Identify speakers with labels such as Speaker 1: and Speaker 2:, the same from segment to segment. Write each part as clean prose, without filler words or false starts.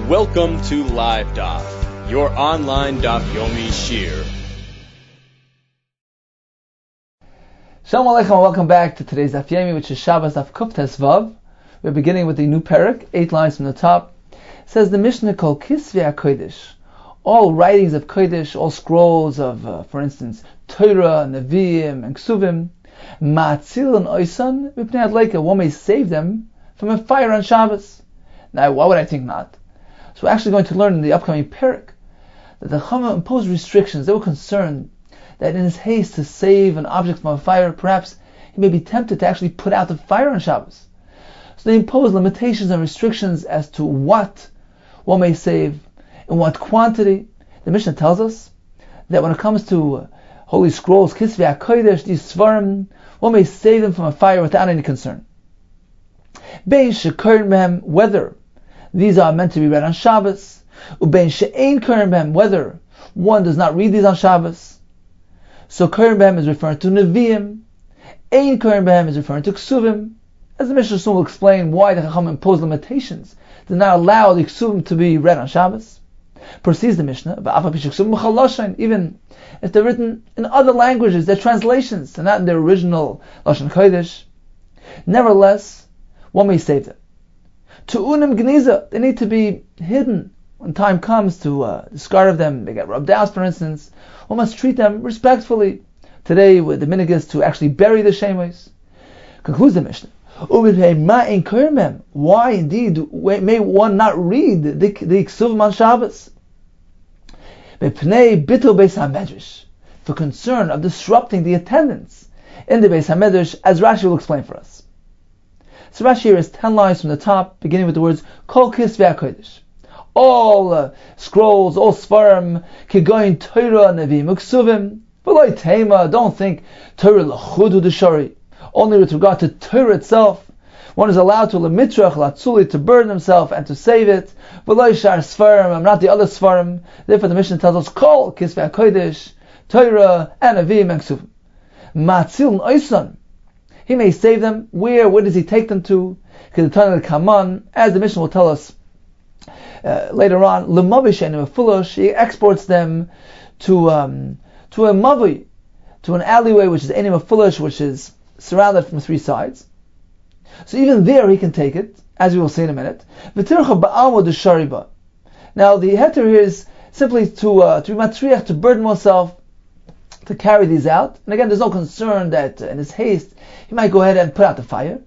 Speaker 1: Welcome to Live Daf, your online Daf Yomi Shir.
Speaker 2: Shalom Aleichem and welcome back to today's Daf Yomi, which is Shabbos Daf Kuf Tes Vav. We're beginning with the new parak, 8 lines from the top. It says the Mishnah called Kisvei HaKodesh. All writings of Kodesh, all scrolls of, for instance, Torah, Nevi'im, and Ksuvim, Ma'atzil and Oisan, Mipnei Adleika, one may save them from a fire on Shabbos. Now, why would I think not? So we're actually going to learn in the upcoming parak that the Chama imposed restrictions. They were concerned that in his haste to save an object from a fire, perhaps he may be tempted to actually put out the fire on Shabbos. So they imposed limitations and restrictions as to what one may save, in what quantity. The Mishnah tells us that when it comes to holy scrolls, Kisvei HaKodesh, these Svarim, one may save them from a fire without any concern. Bein she'korin behem, whether these are meant to be read on Shabbos, ubein she'ein korin behem, whether one does not read these on Shabbos. So korin behem is referring to Nevi'im, ein korin behem is referring to Ksuvim. As the Mishnah soon will explain why the Chacham imposed limitations to not allow the Ksuvim to be read on Shabbos. Proceeds the Mishnah, even if they're written in other languages, they're translations, they're not in their original Lashon Kodesh, nevertheless, one may save them. Tu'unim gniza, they need to be hidden. When time comes to discard of them, they get rubbed out, for instance, one must treat them respectfully. Today, with the minhag is to actually bury the shemos. Concludes the Mishnah. Why indeed may one not read the Ksuvim on Shabbos? For concern of disrupting the attendance in the Beis HaMedrash, as Rashi will explain for us. So Rashi here is 10 lines from the top, beginning with the words Kol Kisvei HaKodesh. All scrolls, all Svarim, Kigoyin Torah, Nevi'im, Ksuvim, V'loi Tema, don't think Torah L'chudu D'Shari. Only with regard to Torah itself, one is allowed to lemitrach latzuli, to burden himself and to save it. V'lo shar svarim, not the other svarim. Therefore, the Mishnah tells us Kol Kisvei HaKodesh, Torah and Nevi'im and Ksuvim. Ma'atzil oisan, he may save them. Where does he take them to? As the Mishnah will tell us later on, l'mavish and fulosh, he exports them to a mavi, to an alleyway which is enim fulosh, which is surrounded from 3 sides. So even there he can take it, as we will see in a minute. Now the heter here is simply to be matriach, to burden oneself, to carry these out. And again, there's no concern that in his haste he might go ahead and put out the fire.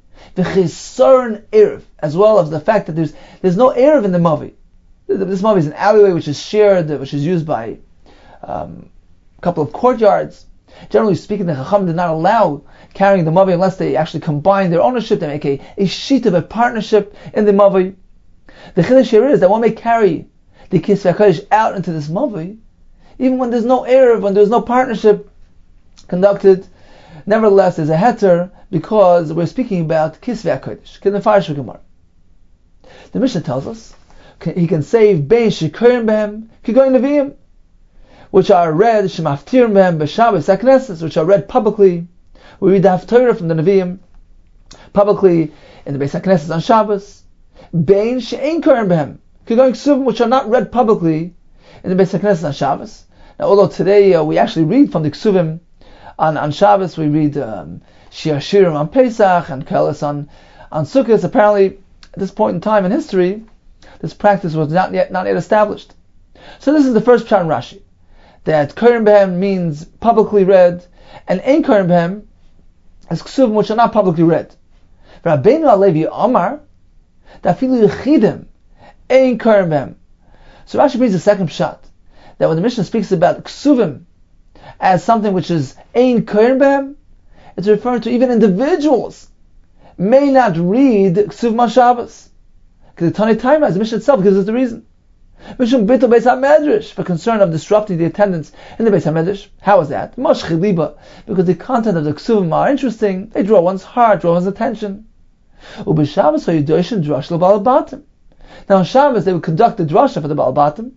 Speaker 2: As well as the fact that there's no erev in the mavi. This mavi is an alleyway which is shared, which is used by a couple of courtyards. Generally speaking, the Chacham did not allow carrying the mavi unless they actually combine their ownership. They make a sheet of a partnership in the mavi. The chiddush here is that one may carry the Kisvei HaKodesh out into this mavi, even when there's no erev, when there's no partnership conducted. Nevertheless, there's a heter because we're speaking about Kisvei HaKodesh. The Mishnah tells us he can save bein she'korin behem kigoyin nevi'im, which are read shemaftir behem b'Shabbos HaKnesses, which are read publicly. We read the Haftorah from the Nevi'im publicly in the Beis HaKnesses on Shabbos. Bein she'ein korin behem kigoyin Ksuvim, which are not read publicly in the Beis HaKnesses on Shabbos. Now, although today we actually read from the Ksuvim on Shabbos, we read Shir Shirim on Pesach and Kelis on Sukkot. Apparently, at this point in time in history, this practice was not yet established. So this is the first pshat in Rashi, that korin behem means publicly read, and ein korin behem is Ksuvim which are not publicly read. Rabbeinu Halevi Amar dafilu yechidim ein korin behem. So Rashi brings the second pshat, that when the Mishnah speaks about Ksuvim as something which is ein korin behem, it's referring to even individuals may not read Ksuvim on Shabbos. Because the Tanei Taima, as the Mishnah itself gives us the reason. Mishum bitul Beis HaMedrash, for concern of disrupting the attendance in the Beis HaMedrash. How is that? Mosh chiliba, because the content of the Ksuvim are interesting, they draw one's heart, draw one's attention. Ub'Shabbos ha'yudoshin drash l'Baal Batim. Now on Shabbos they would conduct the drasha for the Baal Batim,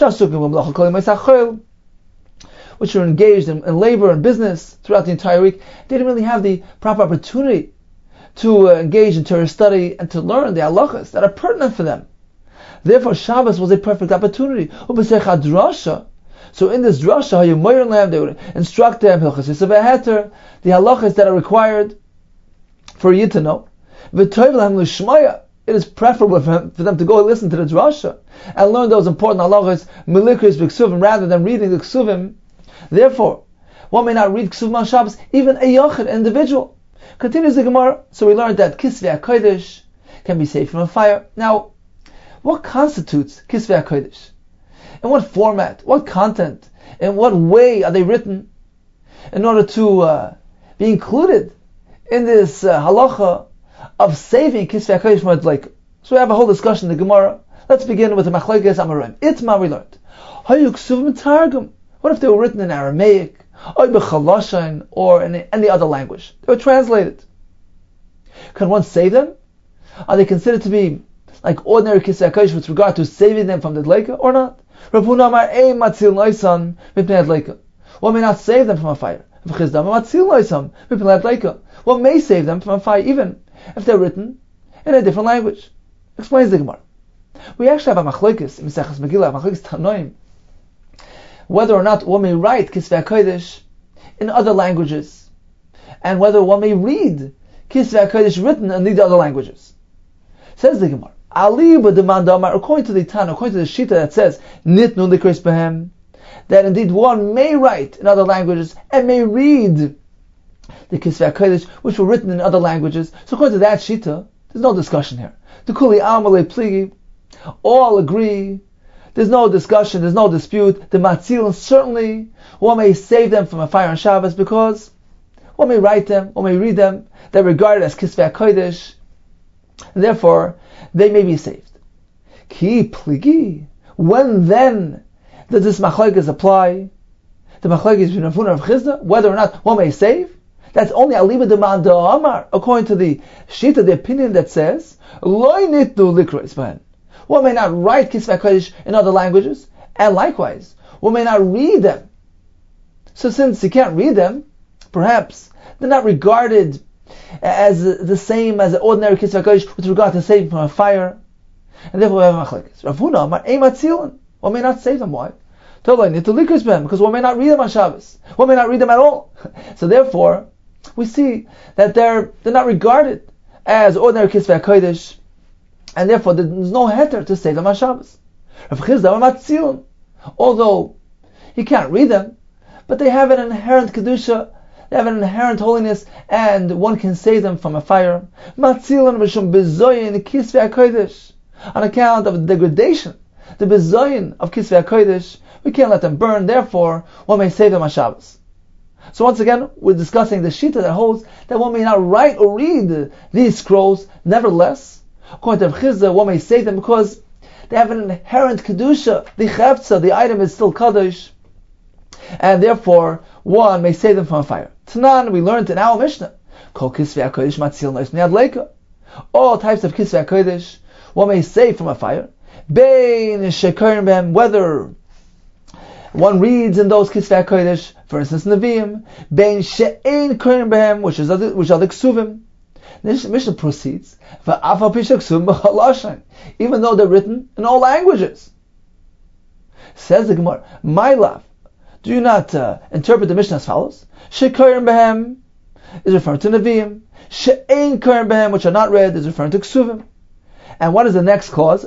Speaker 2: which were engaged in labor and business throughout the entire week. They didn't really have the proper opportunity to engage in Torah study and to learn the halachas that are pertinent for them. Therefore, Shabbos was a perfect opportunity. So in this drasha, they would instruct them the halachas that are required for you to know. It is preferable for them to go listen to the drasha and learn those important halachas rather than reading the ksuvim. Therefore, one may not read ksuvim on Shabbos, even a yachid, individual. Continues the Gemara. So we learned that Kisvei HaKodesh can be saved from a fire. Now, what constitutes Kisvei HaKodesh? In what format? What content? In what way are they written in order to be included in this halacha of saving Kisvei HaKodesh from Adleika? So we have a whole discussion in the Gemara. Let's begin with the Machlokes Amoraim. Itma we learned. Hayu ksuvim targum. What if they were written in Aramaic, or in any other language? They were translated. Can one save them? Are they considered to be like ordinary Kisvei HaKodesh with regard to saving them from the Adleika or not? Rav Huna Amar ein matzil noisan mipnei Adleika. One may not save them from a fire. One may save them from a fire even if they're written in a different language. Explains the Gemara. We actually have a machlokes in Maseches Megillah, machlokes Tanoim, whether or not one may write Kisvei HaKodesh in other languages, and whether one may read Kisvei HaKodesh written in these other languages. Says the Gemara, according to the Tana, according to the Shita that says Nitnu likros behem, that indeed one may write in other languages and may read the Kisvei HaKodesh which were written in other languages. So according to that Shita, there's no discussion here. The Kuli Amalei Pligi, all agree. There's no discussion, there's no dispute. The Matzil, certainly one may save them from a fire on Shabbos because one may write them, one may read them. They're regarded as Kisvei HaKodesh. Therefore, they may be saved. Ki Pligi. When then does this machlokes apply? The machlokes between Rav Huna and Rav Chizda, whether or not one may save? That's only aliba demand amar, according to the shita, the opinion that says Loi nitnu likros behem. One may not write Kisvei HaKodesh in other languages, and likewise, one may not read them. So since you can't read them, perhaps they're not regarded as the same as the ordinary Kisvei HaKodesh with regard to saving from a fire, and therefore we have machlokes. Rav Huna Amar ein matzilin. One may not save them. Why? Because one may not read them on Shabbos. One may not read them at all. So therefore, we see that they're not regarded as ordinary Kisvei HaKodesh, and therefore there's no heter to save them on Shabbos. Rav Chizda Amar matzilin. Although you can't read them, but they have an inherent kedusha, they have an inherent holiness, and one can save them from a fire. Matzilin mishum bezoyin Kisvei HaKodesh, on account of the degradation, the bezoyin of Kisvei HaKodesh, we can't let them burn, therefore one may save them on Shabbos. So once again, we're discussing the shita that holds that one may not write or read these scrolls. Nevertheless, according to Rav Chizda, one may save them because they have an inherent kedusha, the chefza, the item is still kadosh, and therefore one may save them from a fire. Tanan, we learned in our Mishnah, Kol Kisvei HaKodesh matzil nois mipnei Adleika. All types of Kisvei HaKodesh one may save from a fire. Bein shekorim behem, whether one reads in those Kisvei HaKodesh, for instance Nevi'im, bein she'ein korim behem, which are the ksuvim. The Mishnah proceeds, even though they're written in all languages. Says the Gemara, my love, do you not interpret the Mishnah as follows? Shekorim behem is referring to Nevi'im. She'ein korim behem, which are not read, is referring to ksuvim. And what is the next clause?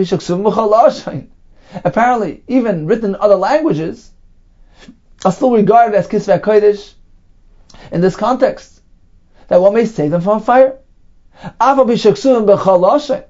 Speaker 2: Apparently, even written in other languages are still regarded as Kisvei HaKodesh in this context, that one may save them from fire. So the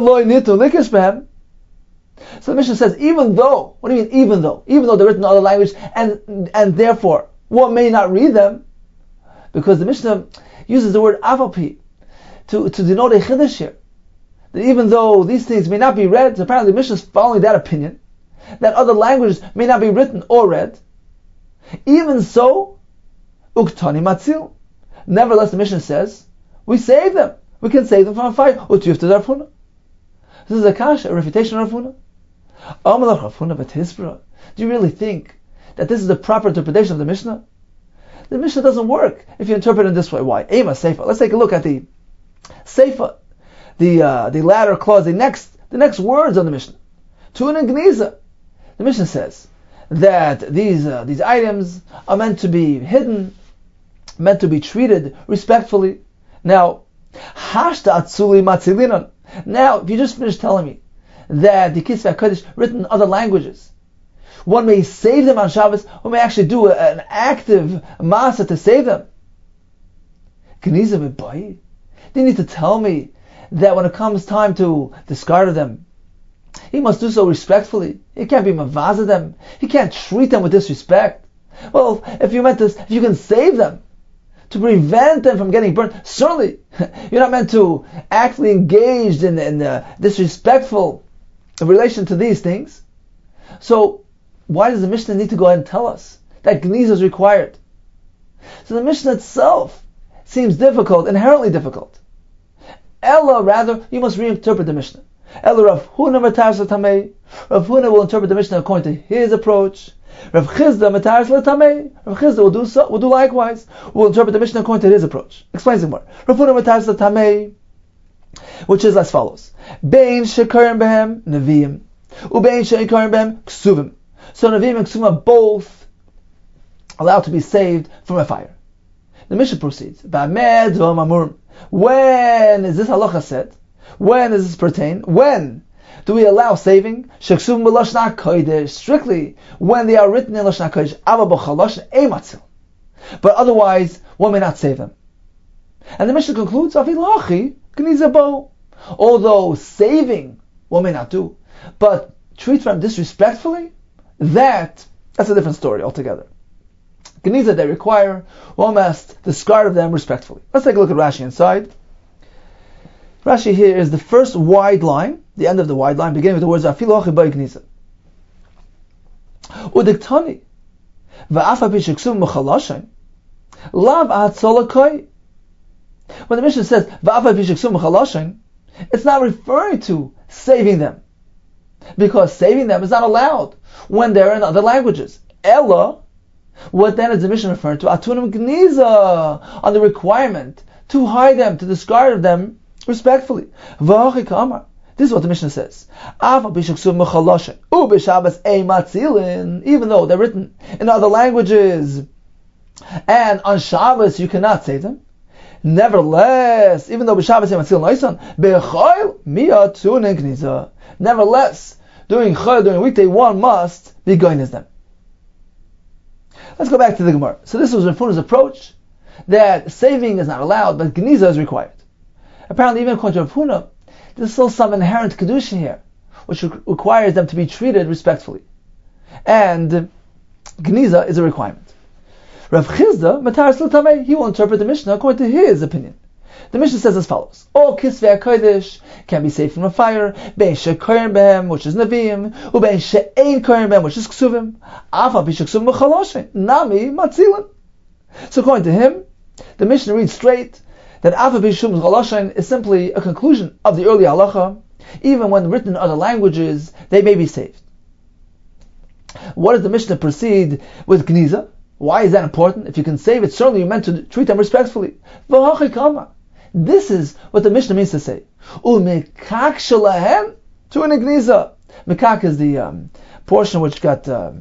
Speaker 2: Mishnah says, even though, what do you mean even though? Even though they're written in other languages, and therefore one may not read them, because the Mishnah uses the word avapi to denote a chiddush here. That even though these things may not be read, apparently the Mishnah is following that opinion, that other languages may not be written or read, even so, uktani matzil. Nevertheless, the Mishnah says, we save them. We can save them from a fire. Utiyuf to Rav Huna. This is a kasha, a refutation of Rav Huna. Amalach Rav Huna v'tisbra. Do you really think that this is the proper interpretation of the Mishnah? The Mishnah doesn't work if you interpret it in this way. Why? Ema Seifa. Let's take a look at the Seifa, the latter clause, the next the next words of the Mishnah. Tun and Gniza. The Mishnah says that these items are meant to be hidden, meant to be treated respectfully. Now, Hashta Atzuli Matzilinon. Now, if you just finished telling me that the Kisvei HaKodesh written in other languages, one may save them on Shabbos, one may actually do an active masa to save them. Gniza Mibai. You need to tell me that when it comes time to discard them, he must do so respectfully. He can't be mavaza them. He can't treat them with disrespect. Well, if you can save them to prevent them from getting burnt, certainly you're not meant to actively engage in disrespectful relation to these things. So why does the Mishnah need to go ahead and tell us that Gniza is required? So the Mishnah itself seems difficult, inherently difficult. Ella, rather, you must reinterpret the Mishnah. Ella Rav Huna Mataras L'Tamei. Rav Huna will interpret the Mishnah according to his approach. Rav Chizda Mataras L'Tamei. Rav Chizda will do likewise. Will interpret the Mishnah according to his approach. Explains it more. Rav Huna Mataras L'Tamei, which is as follows: Bein Shekarim Behem Neviim, Ubein Shekarim Behem Ksuvim. So Neviim and Ksuvim are both allowed to be saved from a fire. The Mishnah proceeds. Ba'med v'amamurim. When is this halacha said? When does this pertain? When do we allow saving? Sheksuvim b'lashon hakodesh. Strictly when they are written in lashon hakodesh. Ava b'chaloshin ematzil. But otherwise, one may not save them. And the Mishnah concludes, Afilachi Gniza bo. Although saving one may not do, but treat them disrespectfully, that's a different story altogether. Gniza they require, one must discard of them respectfully. Let's take a look at Rashi inside. Rashi here is the first wide line, the end of the wide line, beginning with the words Afilu Achi Bai Gniza. Udiktani va'afa b'sheksuv m'chalashin lav atzolakoi. When the Mishnah says va'afa b'sheksuv m'chalashin, it's not referring to saving them, because saving them is not allowed when they're in other languages. Ella, what then is the Mishnah referring to? Atunim Gniza, on the requirement to hide them, to discard them respectfully. This is what the Mishnah says. Even though they're written in other languages, and on Shabbos you cannot save them, nevertheless, even though b'Shabbos nevertheless, during weekday one must be going as them. Let's go back to the Gemara. So this was Rav Huna's approach, that saving is not allowed, but Gniza is required. Apparently, even according to Rav Huna, there's still some inherent kedusha here, which requires them to be treated respectfully. And Gniza is a requirement. Rav Chizda, Mataras L'Tamei, he will interpret the Mishnah according to his opinion. The Mishnah says as follows: all Kisvei HaKodesh can be saved from a fire, Bein Shekorim Behem, which is Neviim, Ubein She'ein Korim Behem, which is Ksuvim, Afa B'Sheksuv M'chaloshin, Nami Matzilin. So according to him, the Mishnah reads straight that Afa B'Sheksuv M'chaloshin is simply a conclusion of the early halacha. Even when written in other languages, they may be saved. What does the Mishnah proceed with Gniza? Why is that important? If you can save it, certainly you're meant to treat them respectfully. This is what the Mishnah means to say. Umekak shalahem to an Gniza. Mekak is the portion which got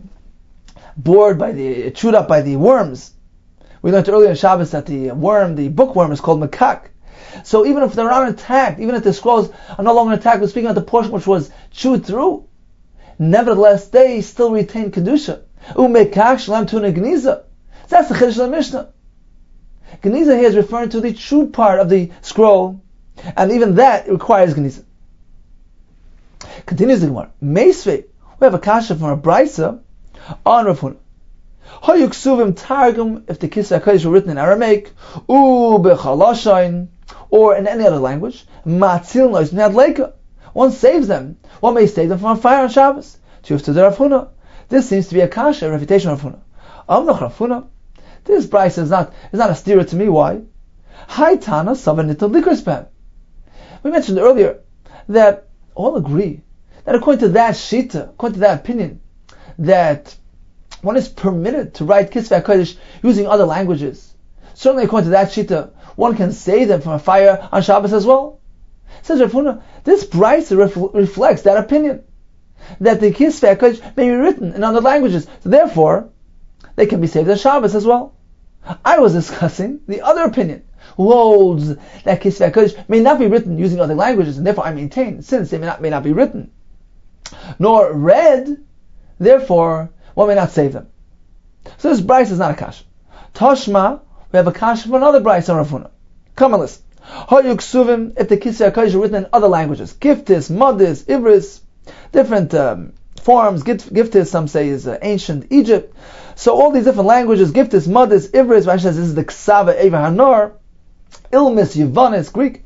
Speaker 2: chewed up by the worms. We learned earlier in Shabbos that the bookworm is called Mekak. So even if they're not intact, even if the scrolls are no longer intact, we're speaking of the portion which was chewed through, nevertheless they still retain Kedusha. Umekak shalahem to an Gniza. That's the Chiddush of the Mishnah. Gniza here is referring to the true part of the scroll, and even that requires Gniza. Continues the Gemara. Meisvei, we have a kasha from a Brisa on Rav Huna. Hoyu ksuvim targum, if the Kisvei HaKodesh were written in Aramaic, b'chalashain, or in any other language, matzil nois mi'adleika. One saves them. One may save them from a fire on Shabbos. Tuf to the Rav Huna. This seems to be a kasha, a refutation of Rav Huna. Amnach Rav Huna. This Brisa is not a steer to me. Why? Haitana savanita likrispan. We mentioned earlier that all agree that according to that shita, according to that opinion, that one is permitted to write Kisvei HaKodesh using other languages. Certainly according to that shita, one can save them from a fire on Shabbos as well. Says Rav Huna, this brisa reflects that opinion, that the Kisvei HaKodesh may be written in other languages. So therefore, they can be saved on Shabbos as well. I was discussing the other opinion, who holds that Kisvei HaKodesh may not be written using other languages, and therefore I maintain, since they may not be written, nor read, therefore one may not save them. So this brisa is not a kasha. Toshma, we have a kasha for another brisa on Rav Huna. Come on, listen. If the Kisvei HaKodesh are written in other languages, Giftis, Modis, Ivris, different forms. Giftis, some say, is ancient Egypt. So all these different languages, Giftis, Modis, Ivris, Rashi says this is the Ksava Eva Hanor, Ilmis, Yavanis, Greek.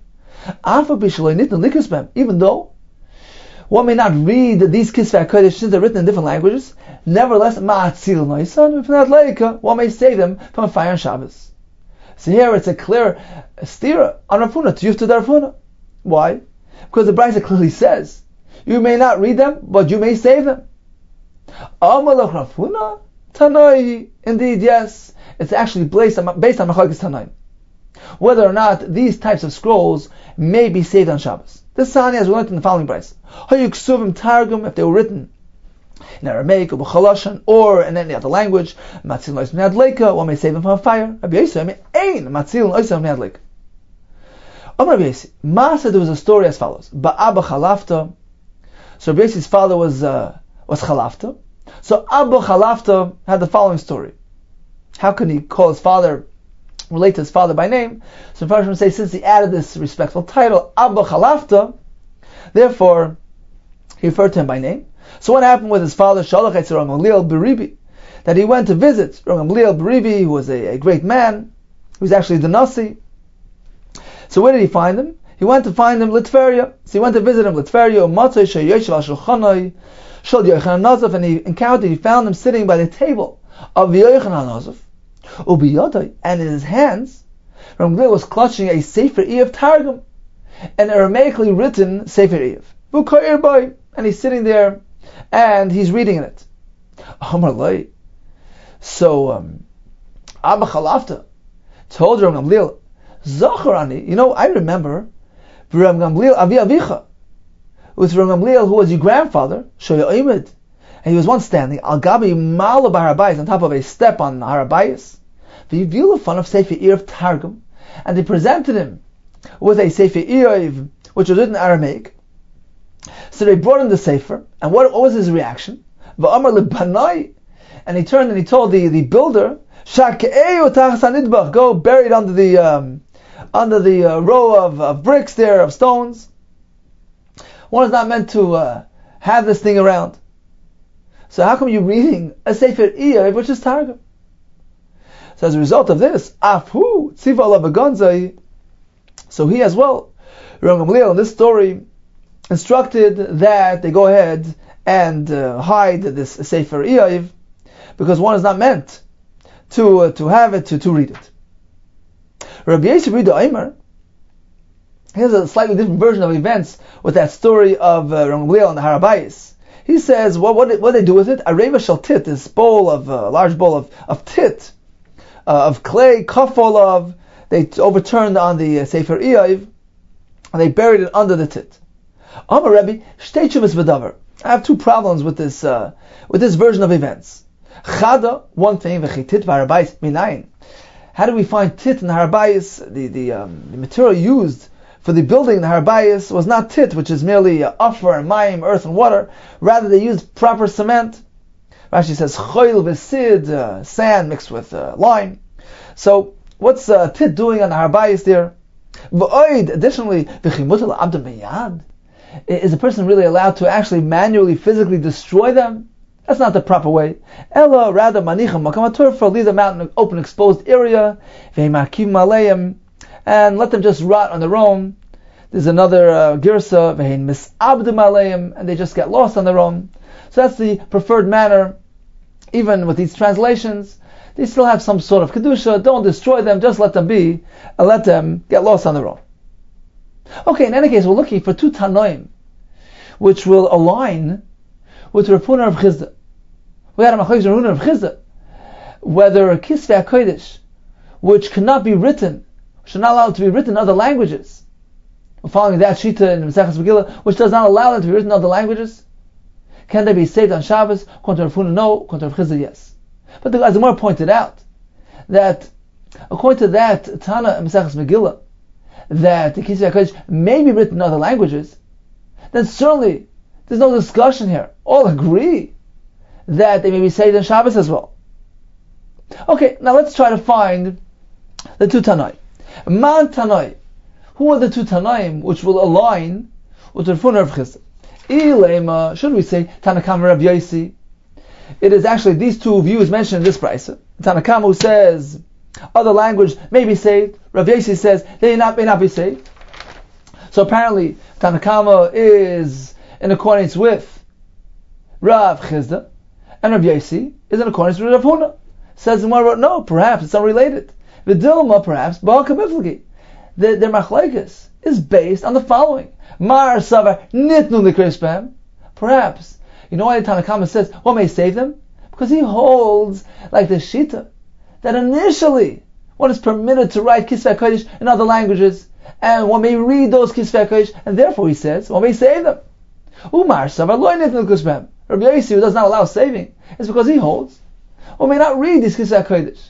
Speaker 2: Even though one may not read these Kisvei HaKodesh since they're written in different languages, nevertheless, one may save them from a fire on Shabbos. So here it's a clear stira on Rav Huna, to Yufta Rav Huna. Why? Because the Brisa clearly says, you may not read them, but you may save them. Amalach Rav Huna, Tanai. Indeed, yes, it's actually based on Machlokes Tanaim, whether or not these types of scrolls may be saved on Shabbos. This Sani, as we learned in the following Brisa, Hayuksuvim Targum, if they were written in Aramaic or B'Chalashan or in any other language, Matzil Nois Minad Leika, one may save them from a fire. Rabbi Yossi, Ein Matzil Nois Minad Leika. Rabbi Yossi, Masa, there was a story as follows: Ba'Abba Chalafta. So Rabbi Yossi's father was Chalafta. So Abba Chalafta had the following story. How can he call his father, relate to his father by name? So Farshim say, since he added this respectful title, Abba Chalafta, therefore he referred to him by name. So what happened with his father, Shalach Etzer Rav Gamliel Beribi, that he went to visit Rav Gamliel Beribi, who was a great man, who was actually the Nasi. So where did he find him? He went to find him Litveria. So he went to visit him Litveria, Matzah Sheyoshev Al Shulchanai, Shal Yochanan Nazaf, and he found him sitting by the table of Yochanan Nazaf, Ubiyadai, and in his hands, Rav Gamliel was clutching a Sefer Eiv Targum, an Aramaically written Sefer Eiv. And he's sitting there, and he's reading in it. So Abba Chalafta told Rav Gamliel, Zacharani, I remember Rav Gamliel Avi Avicha, with Rav Gamliel, who was your grandfather, Shoya Oimid, and he was once standing Al Gabi Malo Barabayis, on top of a step on Harabayis, V'yivilu of Sefer Eiv Targum, and they presented him with a Sefer Eiv, which was written in Aramaic. So they brought him the Sefer, and what was his reaction? And he turned and he told the builder, go bury it under the row of bricks there, of stones. One is not meant to have this thing around. So how come you're reading a Sefer Eiv, which is Targum? So as a result of this, Afhu Tziva Alav Aganzai, so he as well, Rav Gamliel, in this story, instructed that they go ahead and hide this Sefer Eiv, because one is not meant to have it, to read it. Rabbi Yossi B'Rida Eimer, here's a slightly different version of events with that story of Rav Gamliel and the Harabayis. He says, what did they do with it? A reva shel tit, this large bowl of tit, of clay, kafol, they overturned on the Sefer Eiv, and they buried it under the tit. Amar Rebbe, shtei tshuvas v'davar. I have two problems with this version of events. Chada, one thing, v'chitit v'harabayis minayin. How do we find tit in the harabayis? The material used for the building in the harabayis was not tit, which is merely afar and mayim, earth and water. Rather, they used proper cement. Rashi says choil v'sid, sand mixed with lime. So, what's tit doing on the harabayis there? V'oid, additionally, v'chimutal abdam b'yad. Is a person really allowed to actually manually, physically destroy them? That's not the proper way. Ella, rather, manicham makam turfa, leave them out in an open, exposed area, ve'makim maleim, and let them just rot on their own. There's another girsa, ve'hin misabdim maleim, and they just get lost on their own. So that's the preferred manner. Even with these translations, they still have some sort of kedusha. Don't destroy them, just let them be, and let them get lost on their own. Okay, in any case, we're looking for two Tanoim, which will align with Rav Huna of Chisda. We had a Machlokes Rav Huna of Chisda, whether a Kisvei HaKodesh, which cannot be written, should not allow it to be written in other languages, following that Shita in Maseches Megillah, which does not allow them to be written in other languages? Can they be saved on Shabbos? According to Rav Huna, no. According to Rav Chizda, yes. But the Gemara pointed out that according to that Tana in Maseches Megillah, that the Kisvei HaKodesh may be written in other languages, then certainly there's no discussion here. All agree that they may be saved on Shabbos as well. Okay, now let's try to find the two Tanai. Man Tanai. Who are the two Tanaim which will align with Rav Huna Rav Chizda? Ilema, should we say Tanakama Rav Yosi? It is actually these two views mentioned in this brisa. Tanakama who says other language may be saved. Rav Yosi says they may not be saved. So apparently Tanakama is in accordance with Rav Chizda, and Rav Yosi is in accordance with Rav Huna. Says the Gemara, no, perhaps it's unrelated. V'dilma, perhaps Ba'al Kabiflagi. Their machlekes is based on the following: Mar Savar Nitnu Likrispam. Perhaps, you know why the Tanakama says what may save them? Because he holds like the Shita that initially one is permitted to write Kisvei HaKodesh in other languages, and one may read those Kisvei HaKodesh, and therefore he says one may save them. Umar Savar Lo Nitnu Likrispam. Rabbi Yosi, who does not allow saving, is because he holds one may not read these Kisvei HaKodesh.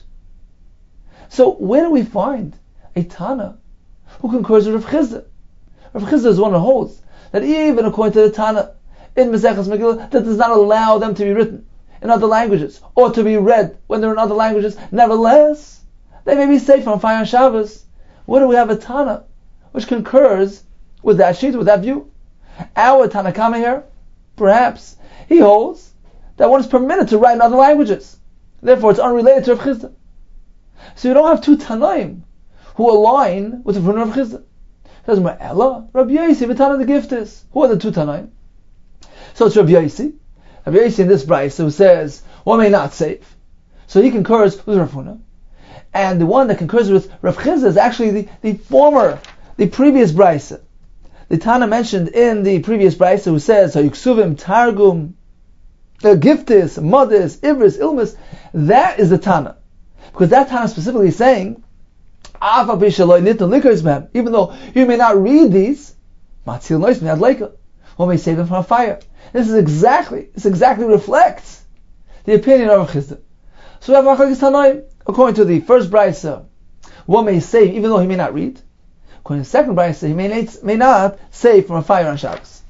Speaker 2: So where do we find a Tana who concurs with Rav Chizda? Rav Chizda is one who holds that even according to the Tana in Maseches Megillah, that does not allow them to be written in other languages or to be read when they're in other languages. Nevertheless, they may be safe from fire on Shabbos. Where do we have a Tana which concurs with that sheet, with that view? Our Tanakama here, perhaps, he holds that one is permitted to write in other languages. Therefore, it's unrelated to Rav Chizda. So you don't have two Tanaim who align with the Rav Chizda. Says Ella, Rabbi Yosi, V'Tana the Giftis. Who are the two Tanaim? So it's Rabbi Yosi. Rabbi Yosi in this brayso who says one may not save. So he concurs with Rav Huna. And the one that concurs with Rav Chizda is actually the previous brayso. The Tana mentioned in the previous brayso who says Yuksuvim Targum Giftis, Modis, Ivris, Ilmis. That is the Tana. Because that Tana specifically is saying, even though you may not read these, one may save them from a fire. This exactly reflects the opinion of Rav Chizda. So we have Machlekes Tanaim. According to the first brayso, one may save even though he may not read. According to the second brayso, he may not save from a fire on Shabbos.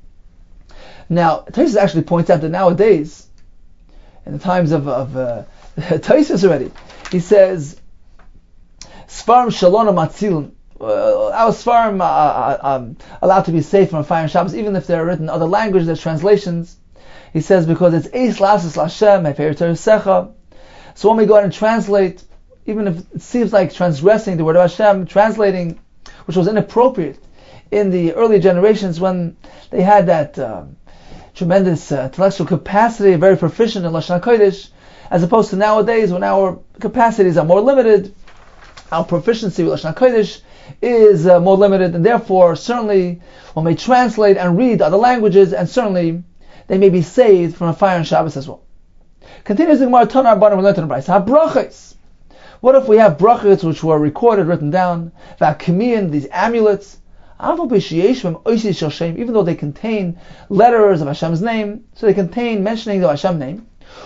Speaker 2: Now, Tosfos actually points out that nowadays, in the times of Tosfos already, he says, Svarim Shalona Matzilin. Our Svarim are allowed to be safe from fire on Shabbos, even if they're written in other languages, there's translations. He says because it's Eis Lasis Lashem, Hefer Secha. So when we go out and translate, even if it seems like transgressing the word of Hashem, translating, which was inappropriate in the early generations when they had that tremendous intellectual capacity, very proficient in Lashon HaKodesh, as opposed to nowadays when our capacities are more limited, our proficiency with Lashon HaKodesh is more limited, and therefore certainly one may translate and read other languages, and certainly they may be saved from a fire on Shabbos as well. Continues the Gemara, Tana Rabbanan, we learned in the Brayso, HaBrachos. What if we have brachos which were recorded, written down, V'Akimiyin, these amulets, even though they contain letters of Hashem's name, so they contain mentioning of Hashem's name,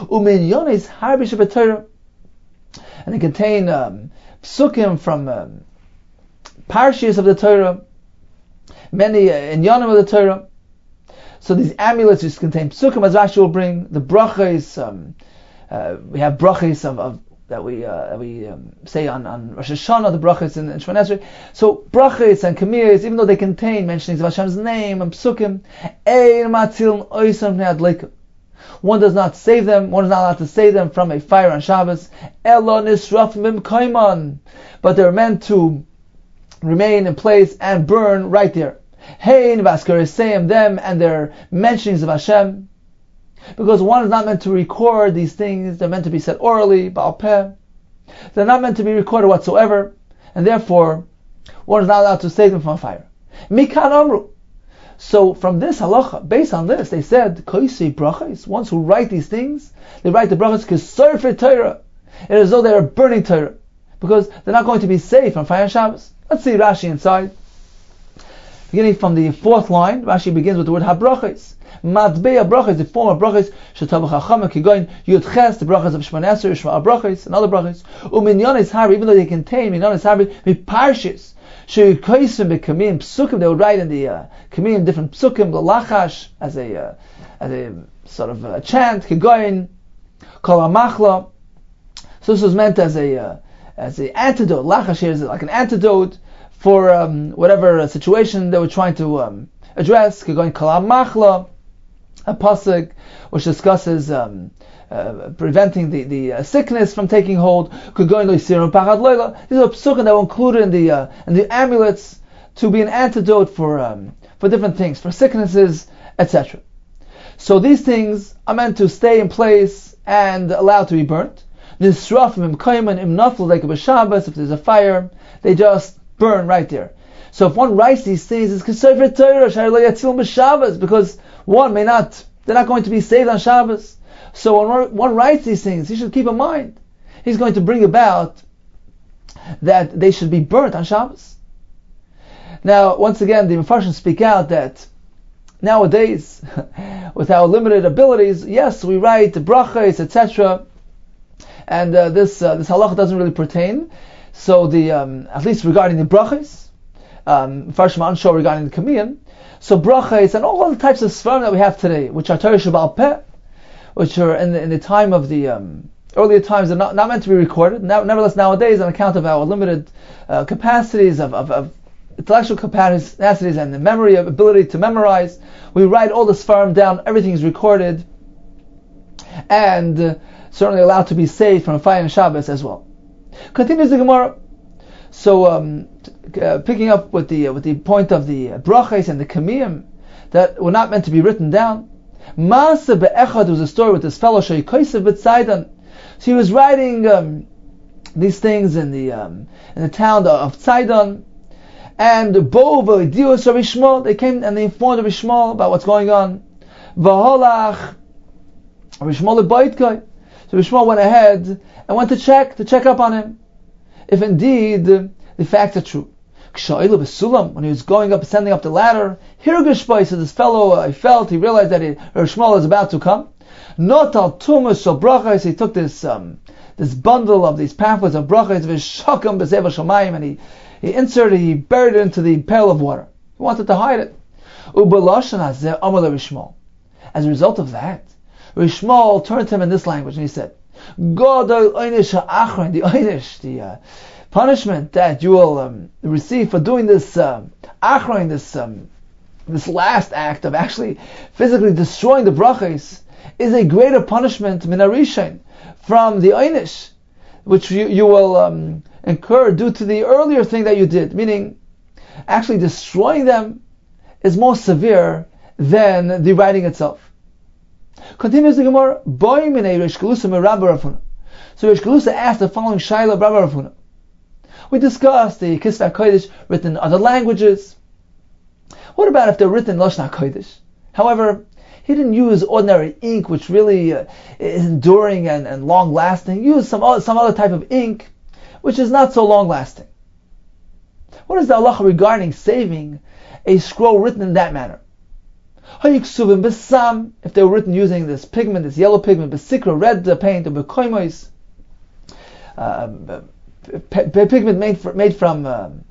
Speaker 2: and they contain psukim from parshiyos of the Torah, many inyanim of the Torah. So these amulets just contain psukim, as Rashi will bring. The brachos, we have brachos of that we say on Rosh Hashanah, the brachos in Shemona Esrei. So brachos and kamiyos, even though they contain mentionings of Hashem's name and psukim, one does not save them. One is not allowed to save them from a fire on Shabbos. But they're meant to remain in place and burn right there. Them and their mentionings of Hashem. Because one is not meant to record these things, they're meant to be said orally, Baal Peh. They're not meant to be recorded whatsoever, and therefore, one is not allowed to save them from fire. Mikan Amru. So from this halacha, based on this, they said, Koisei brachos, ones who write these things, they write the brachos Kesorfei Torah. It is as though they are burning Torah, because they're not going to be safe from fire on Shabbos. Let's see Rashi inside. beginning from the fourth line, Rashi begins with the word habrachos. Matbei brachos, the form of brachos, shetabach hachama kigoyin yud ches, the brachos of Shemon Esrei, Shema brachos, and other brachos. Uminyanis hari, even though they contain minyanis hari, miparshis, sheikoisim bekamim psukim. They would write in the kamim different psukim, the lachash as a sort of chant, kigoyin, kol hamachla. So this was meant as a antidote. Lachash here is like an antidote for whatever situation they were trying to address. Kigoyin kol hamachla. A pasuk which discusses preventing the sickness from taking hold. These are psukim that were included in the amulets to be an antidote for different things, for sicknesses, etc. So these things are meant to stay in place and allowed to be burnt. If there's a fire, they just burn right there. So if one writes these things, it's considered Torah, because they're not going to be saved on Shabbos. So when one writes these things, he should keep in mind, he's going to bring about that they should be burnt on Shabbos. Now, once again, the Mefarshim speak out that nowadays, with our limited abilities, yes, we write the brachos, etc., and this halacha doesn't really pertain. So at least regarding the brachos, Mefarshim unsure regarding the kamiyim. So brachos and all the types of svarim that we have today, which are Torah Sheba'al Peh, which are in the time of the earlier times, are not meant to be recorded. Nevertheless, nowadays, on account of our limited capacities of intellectual capacities and the memory ability to memorize, we write all the svarim down. Everything is recorded and certainly allowed to be saved from fire and Shabbos as well. Continues the Gemara. So, picking up with the point of the brachos and the kamiyim that were not meant to be written down. Masa be'echad was a story with this fellow Sheikosev b'Tzaidan. So he was writing these things in the town of Tzaidan, and Bova Dios Rabbi Shmuel, they came and they informed Rabbi Shmuel about what's going on. V'holach Rabbi Shmuel leBoitkai. So Rabbi Shmuel went ahead and went to check up on him, if indeed the facts are true. When he was ascending up the ladder, Hirgashpai, so this fellow, he realized that Rabbi Shmuel is about to come. Not al tumas shel brachos, he took this bundle of these pamphlets of brachos, v'shakam b'zeva shamayim, and he buried it into the pail of water. He wanted to hide it. U'b'lashon hazeh amar Rabbi Shmuel. As a result of that, Rabbi Shmuel turned to him in this language and he said, Gadol oynish ha'achron, the oynish, the punishment that you will receive for doing this achron, this last act of actually physically destroying the brachos, is a greater punishment min harishain, from the oynish, which you will incur due to the earlier thing that you did. Meaning, actually destroying them is more severe than the writing itself. Continues the Gemara. Boy minei Reish Galusa me Rabbi Rav Huna. So Reish Galusa asked the following shaila of Rabbi Rav Huna. We discussed the Kisvei HaKodesh written in other languages. What about if they're written in Lashon HaKodesh? However, he didn't use ordinary ink, which really is enduring and long-lasting. He used some other type of ink, which is not so long-lasting. What is the halacha regarding saving a scroll written in that manner? If they were written using this pigment, this yellow pigment, besikra, red paint, or bekoimos, pigment made from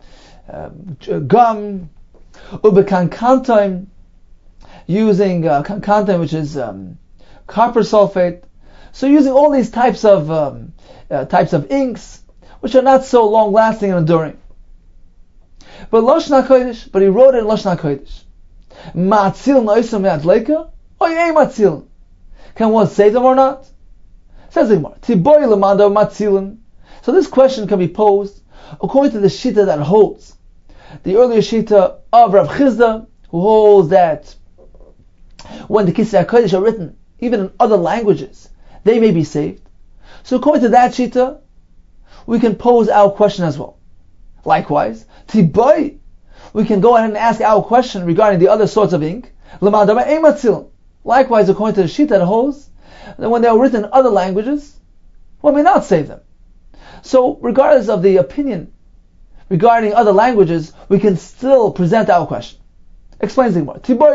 Speaker 2: gum, ubekankantim, using kankantim, which is copper sulfate. So using all these types of inks, which are not so long lasting and enduring. But Lashon HaKodesh, but he wrote it in Lashon HaKodesh. Ma'atzil noisam me'adleika, or yei matzil. Can one save them or not? Says the Gemara, Tiboy lemando matzilin. So this question can be posed according to the shita that holds. The earlier shita of Rav Chizda, who holds that when the Kisvei HaKodesh are written, even in other languages, they may be saved. So according to that shita, we can pose our question as well. Likewise, Tiboy, we can go ahead and ask our question regarding the other sorts of ink. Likewise, according to the sheet that holds that when they are written in other languages, one may not save them. So, regardless of the opinion regarding other languages, we can still present our question. Explains the Gemara.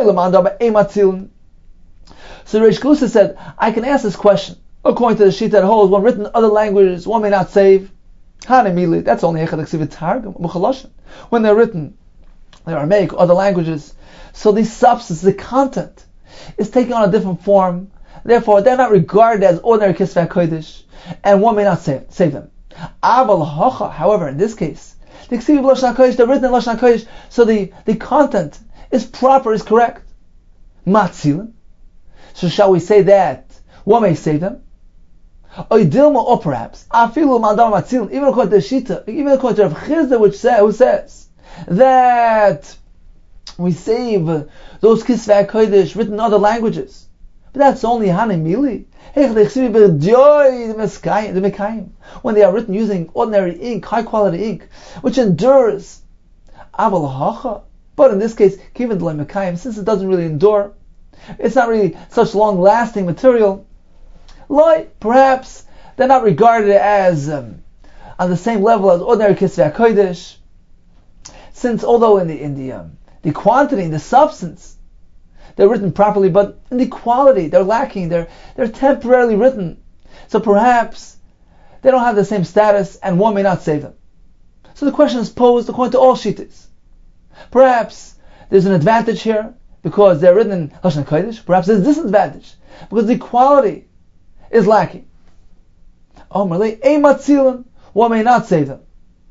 Speaker 2: So Reish Galusa said, I can ask this question. According to the sheet that holds, when written in other languages, one may not save. That's only when they're written in Aramaic, other languages. So the substance, the content, is taking on a different form. Therefore, they're not regarded as ordinary Kisvei HaKodesh, and one may not save them. However, in this case, the Ksiv Lashon HaKodesh, they're written in Lashon HaKodesh, so the content is proper, is correct. Matzilin. So shall we say that one may save them? Or perhaps, even according to the Shita, even according to Rav Chizda, who says that we save those Kisvei HaKodesh written in other languages. But that's only Hanimili. When they are written using ordinary ink, high quality ink, which endures. But in this case, since it doesn't really endure, it's not really such long lasting material, perhaps they're not regarded as on the same level as ordinary Kisvei HaKodesh, since although in the quantity, in the substance, they're written properly, but in the quality, they're lacking, they're temporarily written. So perhaps they don't have the same status, and one may not save them. So the question is posed according to all shittas. Perhaps there's an advantage here, because they're written in Lashon HaKodesh. Perhaps there's a disadvantage, because the quality is lacking. One may not save them.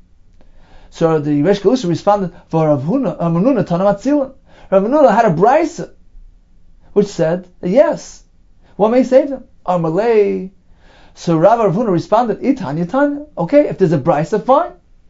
Speaker 2: So the Reish Galusa responded, for Rav Huna Tana Matzilin. Rav Huna had a brisa which said that yes, one may save them. So Rav Huna responded, Tanya. Okay, if there's a brisa, fine.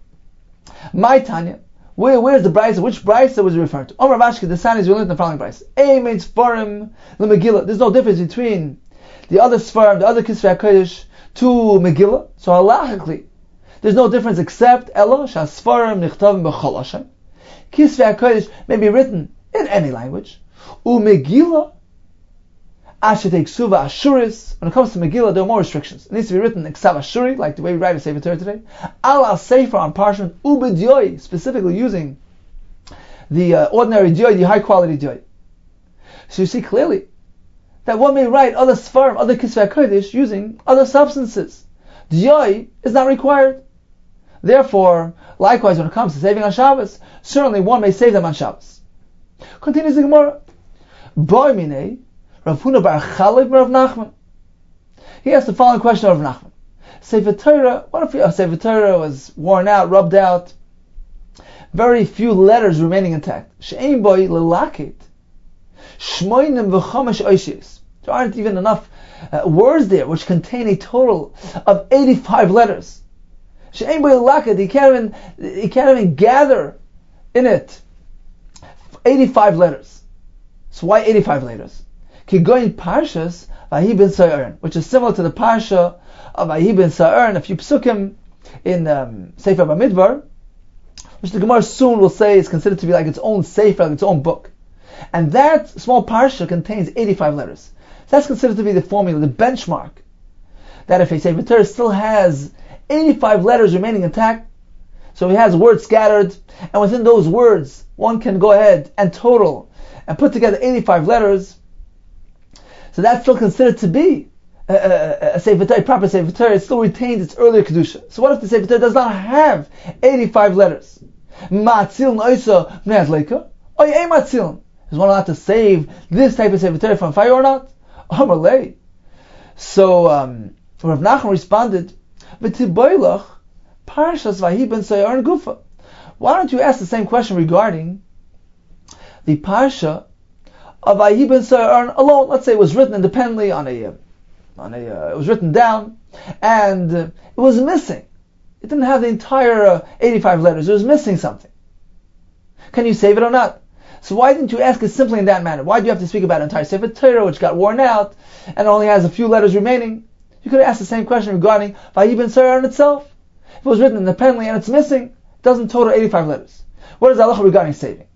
Speaker 2: My Tanya. Where's the brisa? Which brisa was it referring to? Omar Vashki, the Sanis, we learned the following brisa. There's no difference between the other Sfarim, the other Kisvei HaKodesh, to Megillah. So halachically, there's no difference except Ella Shasfarim Nichtavim B'chol Hashem. Kisvei HaKodesh may be written in any language. Megillah Ashetei Ksuva Ashuris. When it comes to Megillah, there are more restrictions. It needs to be written in Ksav Ashuri, like the way we write a Sefer Torah today. Al Sefer on parchment, Ubedyoy, specifically using the ordinary dyoy, the high quality dyoy. So you see clearly that one may write other Sfarim, other Kisvei HaKodesh using other substances. Dyoy is not required. Therefore, likewise, when it comes to saving on Shabbos, certainly one may save them on Shabbos. Continues the Gemara. Boimine, Rav Huna bar Chalev Rav Nachman. He asked the following question of Rav Nachman. Sefer Torah, what if Sefer Torah was worn out, rubbed out, very few letters remaining intact? She'ein boi lelakit. Shmoinim v'chomesh oishis. There aren't even enough words there, which contain a total of 85 letters. She'ein boi lelakit. He can't even gather in it 85 letters. So why 85 letters? Kigoyin Parshas Vahi ben Sa'aron, which is similar to the Parsha of Vahi ben Sa'aron, a few psukim in Sefer Bamidbar, which the Gemara soon will say is considered to be like its own Sefer, like its own book. And that small Parsha contains 85 letters. That's considered to be the formula, the benchmark, that if a Sefer Torah still has 85 letters remaining intact, so he has words scattered, and within those words, one can go ahead and total and put together 85 letters, so that's still considered to be a Sefer Torah, a proper Sefer Torah. It still retains its earlier Kedusha. So what if the Sefer Torah does not have 85 letters? Ma'atzilin oisa me'adleika? Oy ei ma'atzilin. Is one allowed to save this type of Sefer Torah from fire or not? Amalei. So Rav Nachman responded, V'tiboilach Parshas Vahi ben Sa'aron Gufa. Why don't you ask the same question regarding the Parsha of Vahi ben Sa'aron alone? Let's say it was written independently it was written down, and it was missing. It didn't have the entire 85 letters. It was missing something. Can you save it or not? So why didn't you ask it simply in that manner? Why do you have to speak about an entire Sefer Torah which got worn out and only has a few letters remaining? You could have asked the same question regarding Vahi ben Sa'aron itself. If it was written independently and it's missing, it doesn't total 85 letters. What is the halacha regarding saving?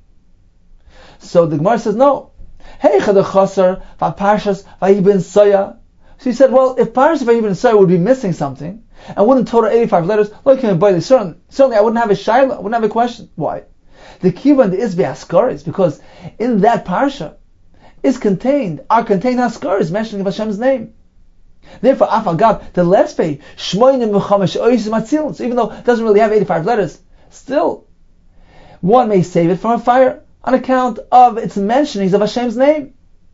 Speaker 2: So the Gemara says no. Hey chadachasar v'parshas Vahi ben Sa'aron. So he said, well, if Parshas Vahi ben Sa'aron would be missing something and wouldn't total 85 letters, certainly I wouldn't have a shaila, I wouldn't have a question. Why? The kivan is be'askaris, because in that parsha are contained haskaris mentioning of Hashem's name. Therefore, afagav the lespe shmoinim v'chamesh oisim atzilin. So even though it doesn't really have 85 letters, still one may save it from a fire on account of its mentionings of Hashem's name.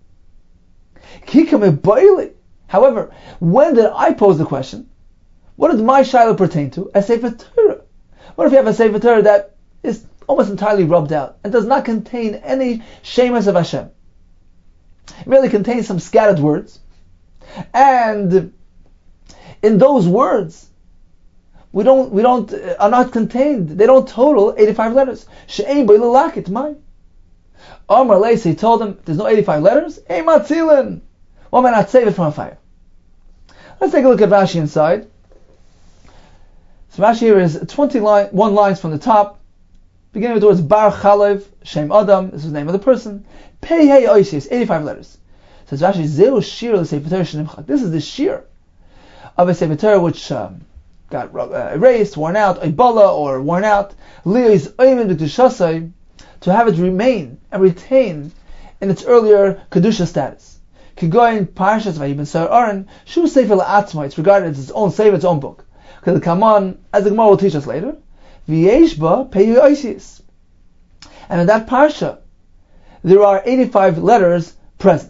Speaker 2: However, when did I pose the question? What did my shiloh pertain to? A Sefer Torah. What if you have a Sefer Torah that is almost entirely rubbed out and does not contain any shemas of Hashem? It merely contains some scattered words, and in those words, are not contained. They don't total 85 letters. She'ein boi lelakit mai. Amar Leisi told him, there's no 85 letters. Ein matzilin. Why may not save it from a fire? Let's take a look at Rashi inside. So Rashi here is 21 lines from the top, beginning with the words Bar Chalev, Shem Adam, this is the name of the person. Pei Hei Oisius, 85 letters. Says Rashi, Zeu Shir L'Sefer Torah Shenimchak. This is the shir of a Sefer Torah which got erased, worn out, Oibala, or worn out. Leo is Oimen B'Kedushasai, to have it remain and retain in its earlier Kedusha status. Kigoyin Parshas Vayibin Sar Aaron, Shu Sefer La'atzma, it's regarded as its own Sefer, its own book. Because come on, as the Gemara will teach us later, V'yeshba Pei Oisius. And in that Parsha, there are 85 letters present.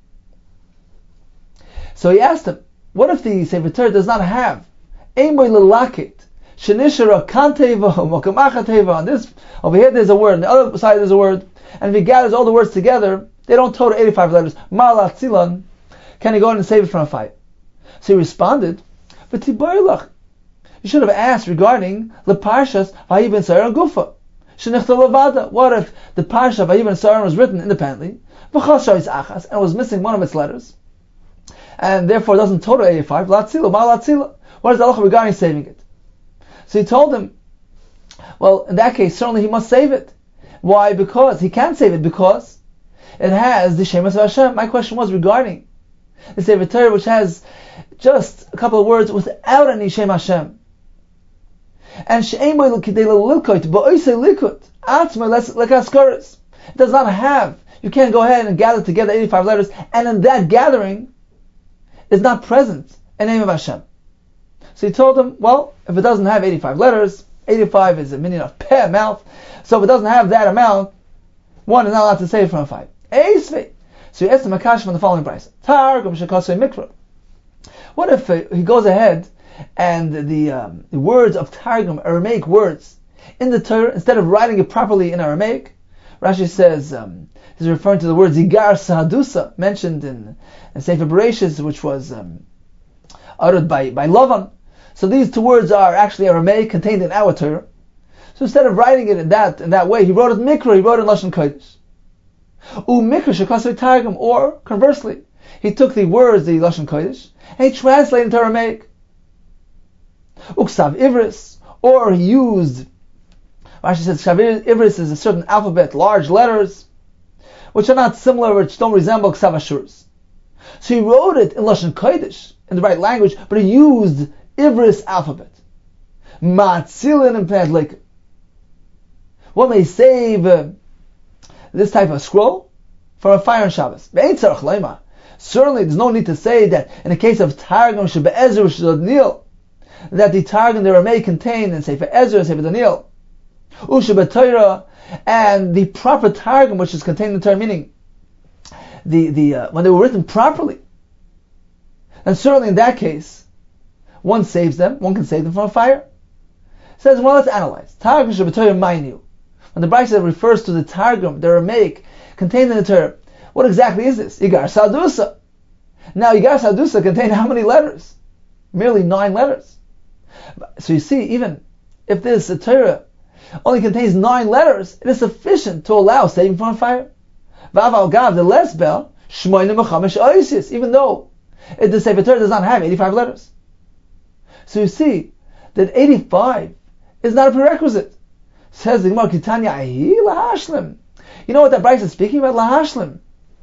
Speaker 2: So he asked him, what if the Sefer Torah does not have Einboy Lelakit, Shenishara Kanteva, Mokamachateva, on this, over here there's a word, on the other side there's a word, and if he gathers all the words together, they don't total 85 letters. Ma'alat Tzilan, can he go in and save it from a fight? So he responded, V'tiboylach, you should have asked regarding the Parshas Vayibin Sa'ar Gufa. Shenichta Levada. What if the Parsha Vayibin Sa'ar was written independently, V'chasha Achas, and was missing one of its letters, and therefore it doesn't total 85, Latzila, Ma'alatzila. What is the halacha regarding saving it? So he told him, well, in that case, certainly he must save it. Why? Because he can't save it, because it has the Shemas of Hashem. My question was regarding the Sefer Torah, which has just a couple of words without any Shem Hashem. And it does not have, you can't go ahead and gather together 85 letters, and in that gathering is not present a name of Hashem. So he told him, well, if it doesn't have 85 letters, 85 is a meaning of peh, mouth, so if it doesn't have that amount, one is not allowed to say it from a 5. So he asked him Akash from the following price. What if he goes ahead and the words of Targum, Aramaic words, in the Torah, instead of writing it properly in Aramaic, Rashi says, he's referring to the word Zigar Sahadusa, mentioned in Sefer Bereshis, which was uttered by Lavan. So these two words are actually Aramaic, contained in our Torah. So instead of writing it in that way, he wrote it Mikra, he wrote it in Lashon Kodesh. Mikra shekasei Targum, or conversely, he took the words, the Lashon Kodesh, and he translated into Aramaic. Uksav Ivris, or he used, Rashi says, Ksav Ivris is a certain alphabet, large letters, which are not similar, which don't resemble Ksav Ashur's. So he wrote it in Lashon Kodesh, in the right language, but he used Ivris alphabet. Matzilin and Pedlik. What may save this type of scroll from a fire on Shabbos? Certainly there's no need to say that in the case of Targum Shebe'ezer Shadnil, that the Targum there may contain in Sefer Ezra, Sefer Daniel, Ushabetayra, and the proper Targum which is contained in the Torah, meaning the when they were written properly. And certainly in that case, one saves them, one can save them from a fire. It says, well, let's analyze. Targum Shabbatayra Mainu. When the Brisa refers to the Targum, the Aramaic, contained in the Torah, what exactly is this? Igar Sadusa. Now, Igar Sadusa contained how many letters? Merely 9 letters. So you see, even if this Torah only contains 9 letters, it is sufficient to allow saving from a fire. Vaval Gav, the Lesbel, Shmoyne Mechamesh Oisis, even though the Sefer Torah does not have 85 letters. So you see that 85 is not a prerequisite. Says the Gemara, Kitanya Ahi Lahashlim. You know what that Brisa is speaking about? Lahashlim.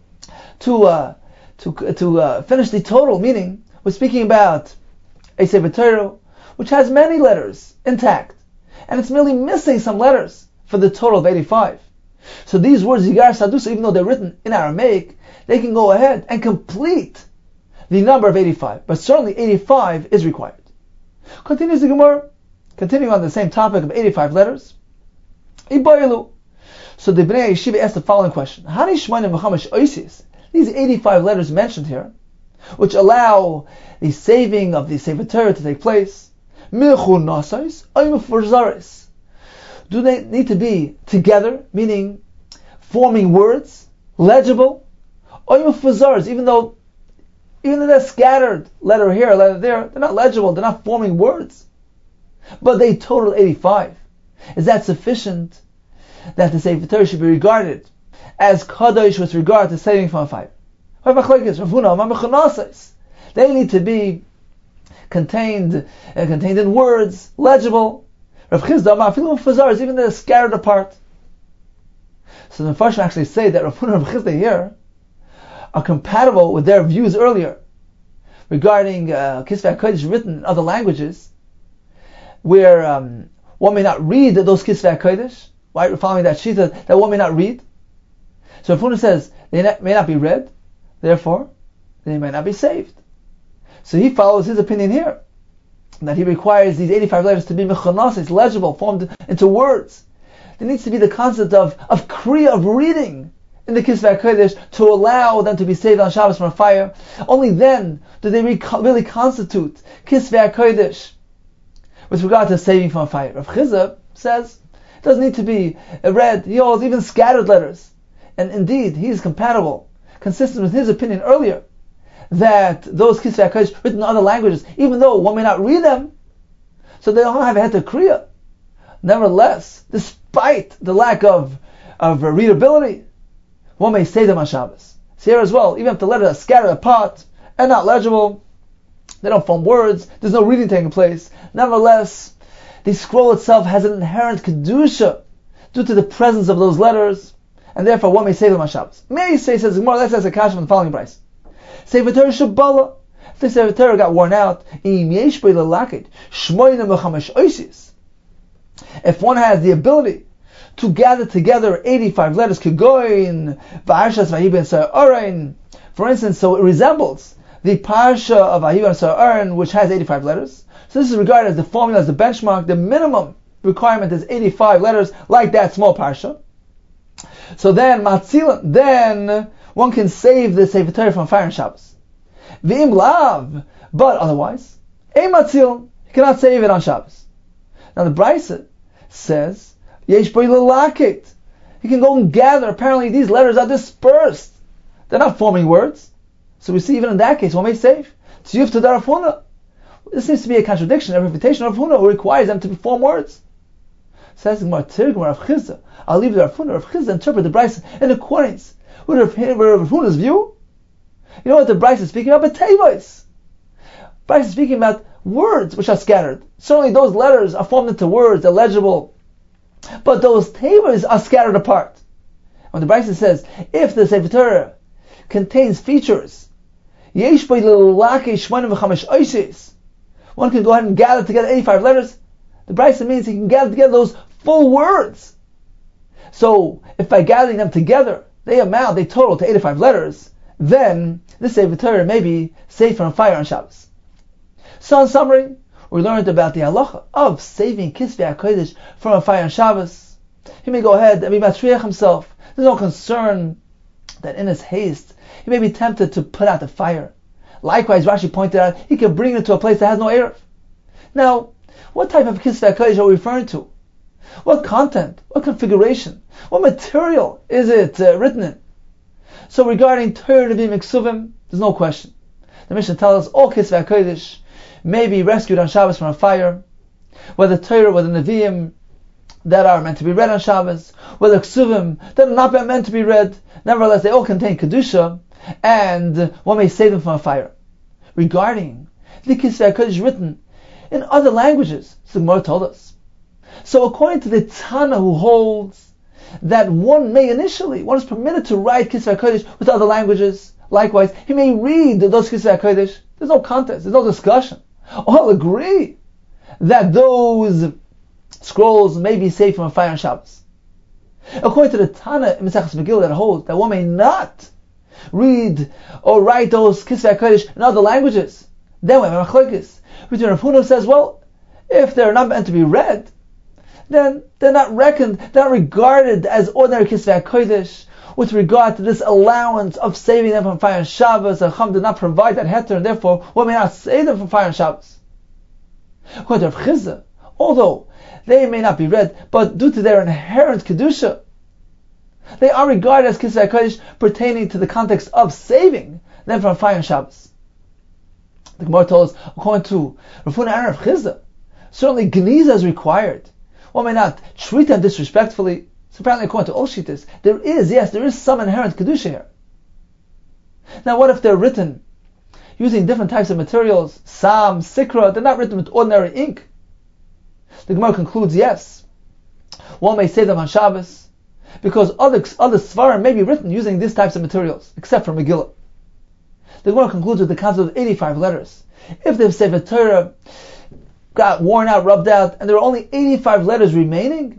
Speaker 2: To finish the total, meaning we're speaking about a Sefer Torah which has many letters intact, and it's merely missing some letters. for the total of 85. So these words, Yigar Sadusa, even though they're written in Aramaic, they can go ahead and complete the number of 85. But certainly 85 is required. Continues the Gemara, continuing on the same topic of 85 letters. Ibaylu. So the Bnei Yeshiva asked the following question. These 85 letters mentioned here, which allow the saving of the Sefer Torah to take place, do they need to be together, meaning forming words, legible, even though they're scattered, letter here, letter there, they're not legible, they're not forming words, but they total 85. Is that sufficient that the Sefer Torah should be regarded as kadosh with regard to saving from a fire? They need to be contained in words, legible. Rav Chisda, even they're scattered apart. So the Mepharshim actually say that Rav Huna and Rav Chisda here are compatible with their views earlier regarding Kisvei HaKodesh written in other languages, where one may not read those Kisvei HaKodesh, right? Following that shita that one may not read. So Rav Huna says they may not be read, therefore they may not be saved. So he follows his opinion here, that he requires these 85 letters to be mechonasis, legible, formed into words. There needs to be the concept of kriya, of reading in the Kisvei HaKodesh to allow them to be saved on Shabbos from a fire. Only then do they really constitute Kisvei HaKodesh with regard to saving from a fire. Rav Chisda says it doesn't need to be read. He holds even scattered letters. And indeed, he is compatible, consistent with his opinion earlier, that those Kisvei HaKodesh written in other languages, even though one may not read them, so they don't have a heter kriya. Nevertheless, despite the lack of readability, one may say them on Shabbos. So here as well, even if the letters are scattered apart and not legible, they don't form words, there's no reading taking place, nevertheless, the scroll itself has an inherent kedusha due to the presence of those letters, and therefore one may say them on Shabbos. May say, says Gemara, let's ask a kasha from the following price. Sefer Torah Shabbalah. If the Sefer Torah got worn out, if one has the ability to gather together 85 letters, for instance, so it resembles the Parsha of Vayiben Sa'aron, which has 85 letters. So this is regarded as the formula, as the benchmark. The minimum requirement is 85 letters, like that small Parsha. So then, then one can save the Sefer Torah from fire on Shabbos. V'im lav, but otherwise, ein matzil, you cannot save it on Shabbos. Now the Brisa says, yesh bo lelakit, you can go and gather. Apparently these letters are dispersed. They're not forming words. So we see even in that case, one may save. Tziyuf to Rav Huna. This seems to be a contradiction, a refutation of Rav Huna, who requires them to form words. Says the Gemara, Tirgum Rav Chisda. I'll leave the Rav Huna. Rav Chisda interpret the Brisa in accordance with Rav Huna's view. You know what the Brisa is speaking about? Tevos. Brisa is speaking about words which are scattered. Certainly those letters are formed into words, they're legible. But those tevos are scattered apart. When the Brisa says, if the Sefer Torah contains features, one can go ahead and gather together 85 letters. The Brisa means he can gather together those full words. So, if by gathering them together, they total to 85 letters, then this Sefer Torah may be saved from fire on Shabbos. So in summary, we learned about the halacha of saving Kisvei HaKodesh from a fire on Shabbos. He may go ahead and be matriach himself. There's no concern that in his haste, he may be tempted to put out the fire. Likewise, Rashi pointed out, he can bring it to a place that has no eruv. Now, what type of Kisvei HaKodesh are we referring to? What content? What configuration? What material is it written in? So regarding Torah Nevi'im Miksuvim, there's no question. The Mishnah tells us all Kisvei HaKodesh may be rescued on Shabbos from a fire, whether Torah, whether Nevi'im that are meant to be read on Shabbos, whether Ksuvim that are not meant to be read, nevertheless they all contain Kedusha, and one may save them from a fire. Regarding the Kisvei HaKodesh written in other languages, so the Gemara told us. So according to the Tana who holds that one is permitted to write Kisvei HaKodesh with other languages, likewise, he may read those Kisvei HaKodesh. There's no contest, there's no discussion. All agree that those scrolls may be saved from a fire on Shabbos. According to the Tana in Maseches Megillah that holds that one may not read or write those Kisvei HaKodesh in other languages, then we have Machlokes. Rav Huna says, well, if they're not meant to be read, then they're not reckoned, they're not regarded as ordinary Kisvei HaKodesh. With regard to this allowance of saving them from fire on Shabbos, the Chacham did not provide that heter, and therefore one may not save them from fire on Shabbos. According to Rav Chizda, although they may not be read, but due to their inherent kedusha, they are regarded as Kisvei HaKodesh pertaining to the context of saving them from fire on Shabbos. The Gemara told us, according to Rav Huna and Rav Chizda, certainly Geniza is required. One may not treat them disrespectfully. So apparently, according to all Shittas, there is some inherent kedusha here. Now, what if they're written using different types of materials, Sam, Sikra? They're not written with ordinary ink. The Gemara concludes, yes, one may say them on Shabbos because other Svarim may be written using these types of materials, except for Megillah. The Gemara concludes with the concept of 85 letters. If the Sefer Torah got worn out, rubbed out, and there are only 85 letters remaining,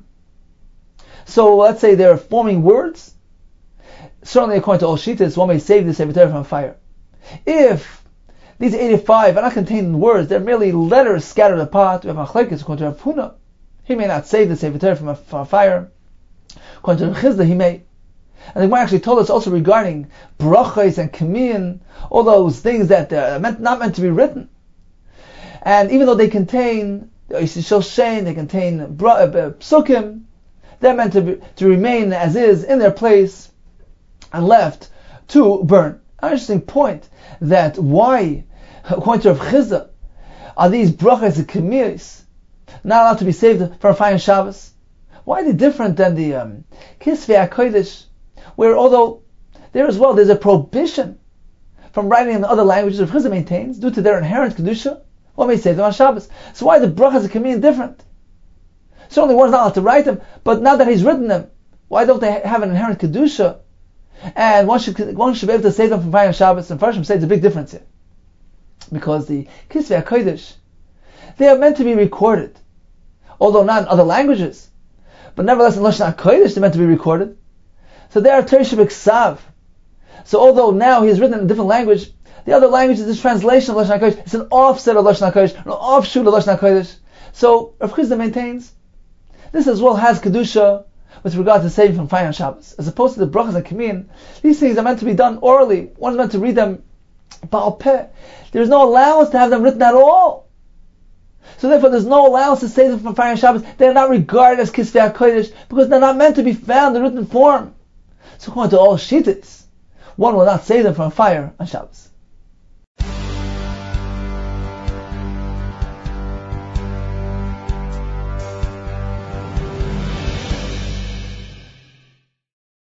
Speaker 2: so let's say they're forming words. Certainly, according to all Shittas, one may save the Sefer Torah from fire. If these 85 are not contained in words, they're merely letters scattered apart, we have Machlokes according to Rav Huna. He may not save the Sefer Torah from a fire. According to Rav Chizda, he may. And the Gemara actually told us also regarding brachos and kamin, all those things that are not meant to be written. And even though they contain Shoshen, they contain psukim, they're meant to remain as is in their place and left to burn. An interesting point that why, according to Rav Chizda, are these brachas and kamiyos not allowed to be saved from fire on Shabbos? Why are they different than the Kisvei HaKodesh, where although there as well there's a prohibition from writing in other languages, Rav Chizda maintains, due to their inherent kedusha, one may save them on Shabbos. So why are the brachas and kamiyos different? Certainly one is not allowed to write them, but now that he's written them, why don't they have an inherent kedusha? And one should be able to save them from fire on Shabbos. And Farshim say it's a big difference here. Because the Kisvei HaKodesh, they are meant to be recorded. Although not in other languages. But nevertheless in Lashon HaKodesh they're meant to be recorded. So they are Torah Shebiksav. So although now he has written in a different language, the other language is this translation of Lashon HaKodesh. It's an offset of Lashon HaKodesh, an offshoot of Lashon HaKodesh. So Rav Chizda maintains this as well has kedusha with regard to saving from fire on Shabbos, as opposed to the brachas and kamin. These things are meant to be done orally. One is meant to read them ba'al peh. There is no allowance to have them written at all. So therefore, there's no allowance to save them from fire on Shabbos. They are not regarded as Kisvei HaKodesh because they're not meant to be found in written form. So according to all Shittas, one will not save them from fire on Shabbos.